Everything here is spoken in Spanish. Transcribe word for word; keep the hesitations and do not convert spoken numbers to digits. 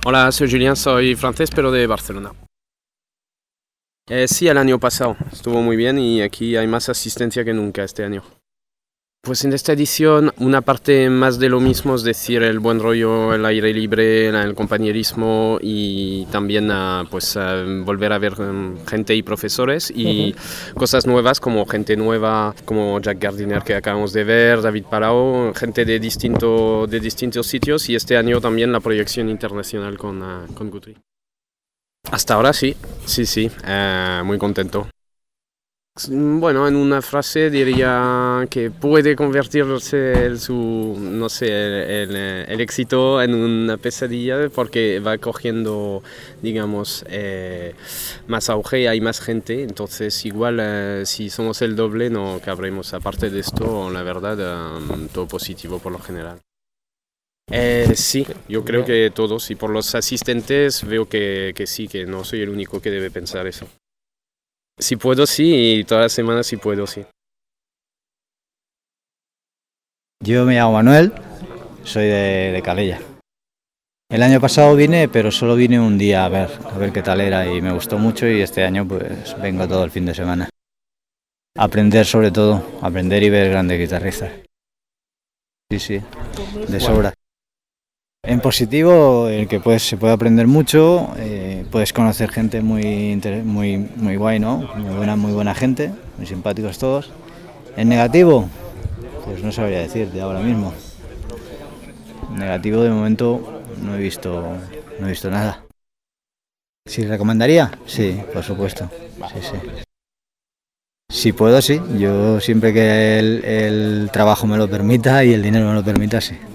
Hola, soy Julián, soy francés pero de Barcelona. Eh, sí, el año pasado estuvo muy bien y aquí hay más asistencia que nunca este año. Pues en esta edición una parte más de lo mismo, es decir, el buen rollo, el aire libre, el compañerismo y también uh, pues uh, volver a ver um, gente y profesores y uh-huh. Cosas nuevas como gente nueva como Jack Gardiner que acabamos de ver, David Palau, gente de, distinto, de distintos sitios y este año también la proyección internacional con, uh, con Guthrie. Hasta ahora sí, sí, sí, uh, muy contento. Bueno, en una frase diría que puede convertirse el, su, no sé, el, el, el éxito en una pesadilla porque va cogiendo, digamos, eh, más auge, hay más gente, entonces igual eh, si somos el doble no cabremos. Aparte de esto, la verdad, um, todo positivo por lo general. Eh, sí, yo creo que todos y por los asistentes veo que, que sí, que no soy el único que debe pensar eso. Si puedo, sí, y todas las semanas si puedo, sí. Yo me llamo Manuel, soy de, de Calella. El año pasado vine, pero solo vine un día a ver, a ver qué tal era y me gustó mucho y este año pues vengo todo el fin de semana. Aprender sobre todo, aprender y ver grandes guitarristas. Sí, sí, de sobra. En positivo, el que puedes, se puede aprender mucho, eh, puedes conocer gente muy, muy, muy guay, ¿no? Muy buena, muy buena gente, muy simpáticos todos. En negativo, pues no sabría decirte ahora mismo. En negativo de momento no he visto, no he visto nada. ¿Sí recomendaría? Sí, por supuesto. Sí, sí. Si puedo, sí. Yo siempre que el, el trabajo me lo permita y el dinero me lo permita, sí.